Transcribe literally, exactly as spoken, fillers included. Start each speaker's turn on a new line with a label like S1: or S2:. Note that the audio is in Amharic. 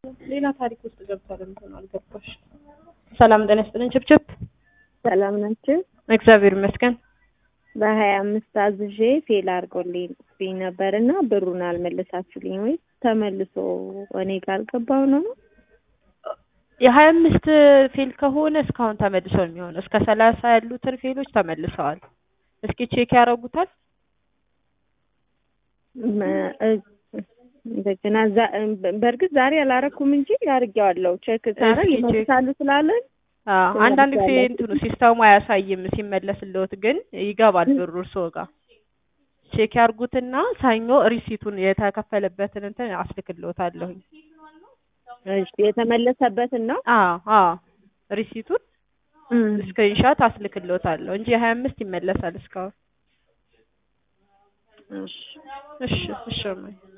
S1: ሌላ ታሪክ ውስጥ ገብቷል እንትን አልገባሽ። ሰላም ጤና ይስጥልኝ ችብችብ።
S2: ሰላም ናችሁ?
S1: እግዚአብሔር ይመስገን።
S2: በሀያ አምስት አዝዤ ፌል አድርጎልኝ ነበርና ብሩን አልመለሳችሁልኝ ወይ? ተመልሶ እኔ ጋር ገባው ነው።
S1: የሀያ አምስት ፌል ከሆነ እስካሁን ተመልሶ ነው የሚሆነው። እስከ ሰላሳ ያሉትን ፌሎች ተመልሰዋል። እስኪ ቼክ ያደርጉታል።
S2: እንደገና በርግጥ ዛሬ አላረኩም እንጂ ያርጋዋለሁ። ቼክ ታረግ ይመልሳሉ ስላለን
S1: አዎ አንዳንድ ጊዜ እንትኑ ሲስተሙ አያሳይም ሲመለስልዎት ግን ይገባል ብሩ እርስዎ ጋር። ቼክ ያርጉትና ሳኞ ሪሲቱን የተከፈለበትን እንትን አስልክልዎታለሁ።
S2: እሺ የተመለሰበትን ነው?
S1: አዎ አዎ ሪሲቱን ስክሪንሾት አስልክልዎታለሁ እንጂ ሀያ አምስት ይመለሳል እስካሁን።
S2: እሺ
S1: እሺ እሺ